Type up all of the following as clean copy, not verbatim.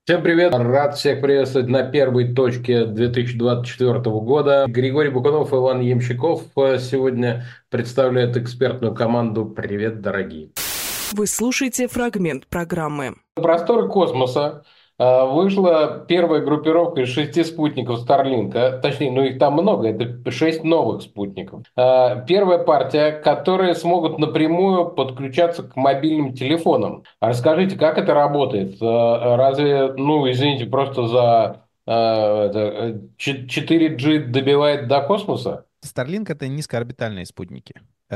Всем привет! Рад всех приветствовать на первой точке 2024 года. Григорий Букунов и Иван Ямщиков сегодня представляют экспертную команду «Привет, дорогие». Вы слушаете фрагмент программы. На просторы космоса вышла первая группировка из 6 спутников Старлинка, точнее, ну их там много, это 6 новых спутников. Первая партия, которые смогут напрямую подключаться к мобильным телефонам. А расскажите, как это работает? Разве, ну, извините, просто за 4G добивает до космоса? Starlink — это низкоорбитальные спутники.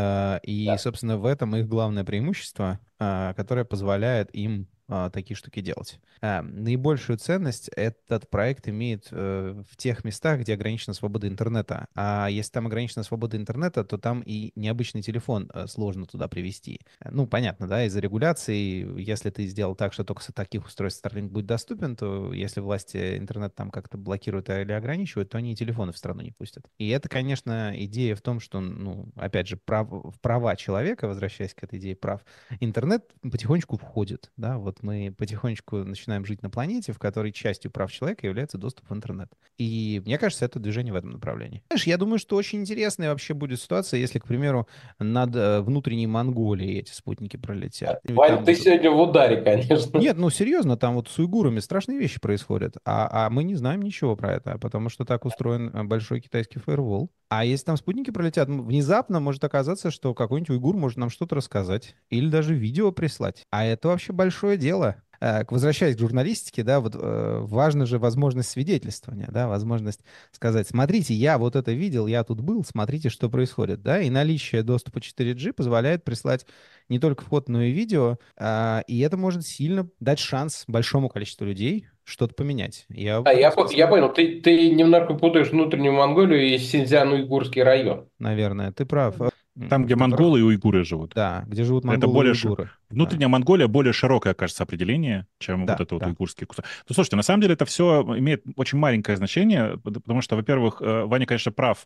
И, Да. собственно, в этом их главное преимущество, которое позволяет им такие штуки делать. Наибольшую ценность этот проект имеет в тех местах, где ограничена свобода интернета. А если там ограничена свобода интернета, то там и необычный телефон сложно туда привести. Ну, понятно, да, из-за регуляции, если ты сделал так, что только с таких устройств Starlink будет доступен, то если власти интернет там как-то блокируют или ограничивают, то они и телефоны в страну не пустят. И это, конечно, идея в том, что, ну, опять же, в права человека, возвращаясь к этой идее прав, интернет потихонечку входит, да, вот мы потихонечку начинаем жить на планете, в которой частью прав человека является доступ в интернет. И мне кажется, это движение в этом направлении. Знаешь, я думаю, что очень интересная вообще будет ситуация, если, к примеру, над внутренней Монголией эти спутники пролетят. И Вань, там ты вот... сегодня в ударе, конечно. Нет, ну серьезно, там вот с уйгурами страшные вещи происходят, а мы не знаем ничего про это, потому что так устроен большой китайский фаервол. А если там спутники пролетят, внезапно может оказаться, что какой-нибудь уйгур может нам что-то рассказать или даже видео прислать. А это вообще большое дело. Возвращаясь к журналистике, да, вот важна же возможность свидетельствования, да, возможность сказать: смотрите, я вот это видел, я тут был, смотрите, что происходит, да, и наличие доступа 4G позволяет прислать не только фото, но и видео, и это может сильно дать шанс большому количеству людей что-то поменять. Я в этом Я смысле, понял, ты немножко путаешь внутреннюю Монголию и Синьцзян-Уйгурский район. наверное, ты прав. Там, где Во-первых, монголы и уйгуры живут. да, где живут Это монголы и более... уйгуры. Да, Внутренняя Монголия более широкое, кажется, определение, чем вот да, это вот да. уйгурский кусок. Ну, слушайте, на самом деле это все имеет очень маленькое значение, потому что, во-первых, Ваня, конечно, прав.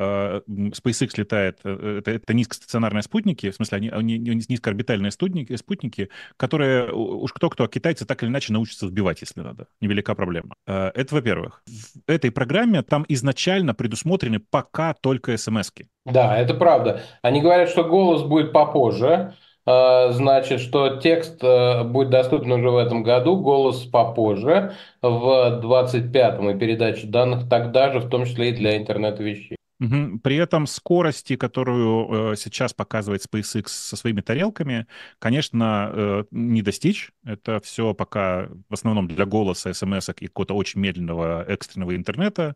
SpaceX летает, это низкостационарные спутники, в смысле, они низкоорбитальные спутники, которые уж кто-кто, а китайцы так или иначе научатся сбивать, если надо. Невелика проблема. Это, во-первых. В этой программе там изначально предусмотрены пока только смс-ки. Да, это правда. Они говорят, что голос будет попозже. Значит, что текст будет доступен уже в этом году, голос попозже, в 25-м, и передача данных тогда же, в том числе и для интернета вещей. Мгм. При этом скорости, которую сейчас показывает SpaceX со своими тарелками, конечно, не достичь. Это все пока в основном для голоса, смс и какого-то очень медленного экстренного интернета.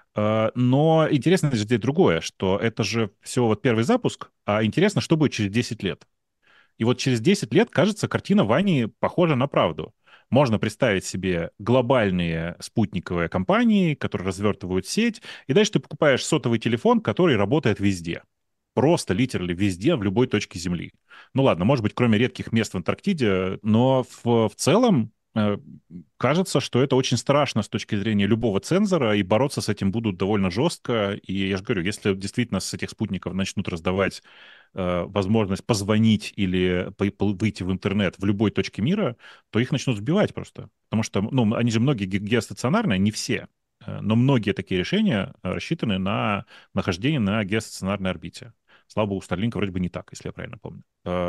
Но интересно же здесь другое, что это же все вот первый запуск, а интересно, что будет через 10 лет. И вот через 10 лет, кажется, картина Вани похожа на правду. Можно представить себе глобальные спутниковые компании, которые развертывают сеть, и дальше ты покупаешь сотовый телефон, который работает везде. Просто, литерально, везде, в любой точке Земли. Ну ладно, может быть, кроме редких мест в Антарктиде, но в целом кажется, что это очень страшно с точки зрения любого цензора, и бороться с этим будут довольно жестко. И я же говорю, если действительно с этих спутников начнут раздавать возможность позвонить или выйти в интернет в любой точке мира, то их начнут сбивать просто. Потому что, ну, они же многие геостационарные, не все, но многие такие решения рассчитаны на нахождение на геостационарной орбите. Слава богу, у Starlink вроде бы не так, если я правильно помню.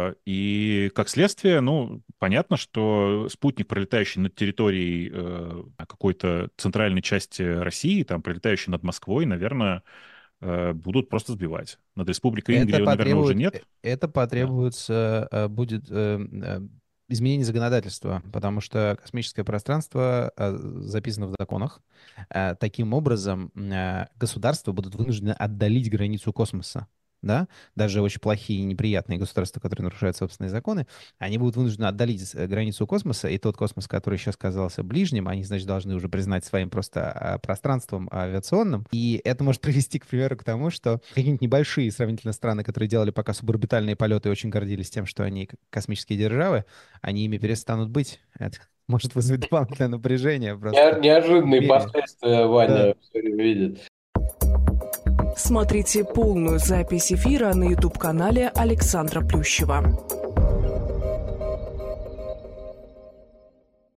И как следствие, ну, понятно, что спутник, пролетающий над территорией какой-то центральной части России, там, пролетающий над Москвой, наверное, будут просто сбивать. Над Республикой Ин, где, наверное, уже нет. Это Да. потребуется, будет изменение законодательства, потому что космическое пространство записано в законах. Таким образом, государства будут вынуждены отдалить границу космоса. Да, даже очень плохие и неприятные государства, которые нарушают собственные законы, они будут вынуждены отдалить границу космоса, и тот космос, который сейчас казался ближним, они, значит, должны уже признать своим просто пространством авиационным. И это может привести, к примеру, к тому, что какие-нибудь небольшие сравнительно страны, которые делали пока суборбитальные полеты и очень гордились тем, что они космические державы, они ими перестанут быть. Это может вызвать дополнительное напряжение просто в Неожиданные мире. последствия Да. Ваня все время видит. Смотрите полную запись эфира на YouTube-канале Александра Плющева.